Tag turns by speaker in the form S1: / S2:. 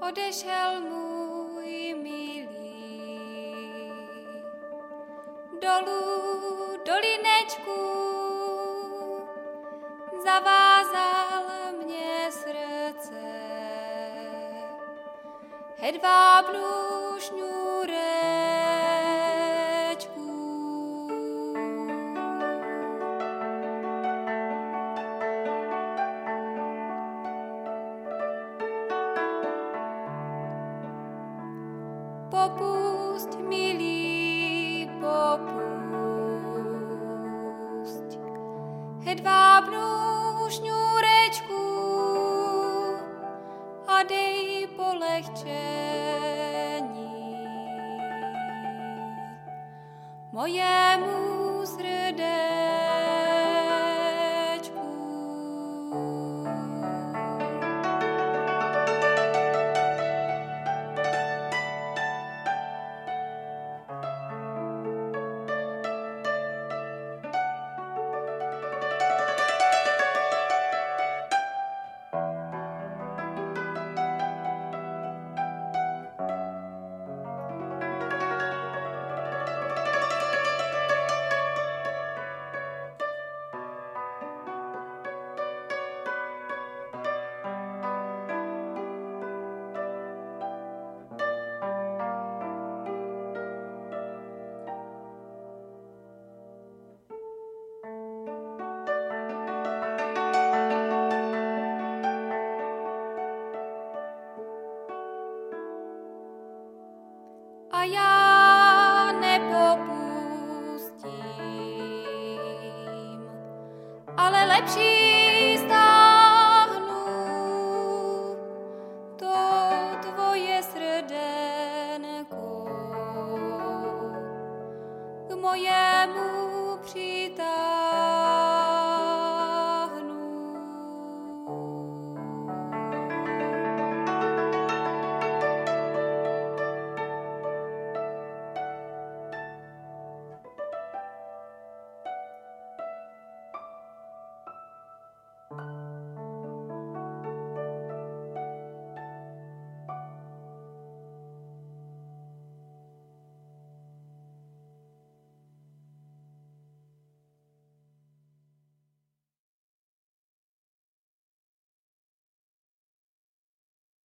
S1: odešel můj milý. Dolů dolinečku zavázal mě srdce, hedvábnu šňůrečku. Popusť, milý, popusť hedvábnu šňůrečku a dej polehčení mojemu srdéčku. A já nepopustím, ale lepší stáhnu to tvoje srdenko k mojemu přitahnu.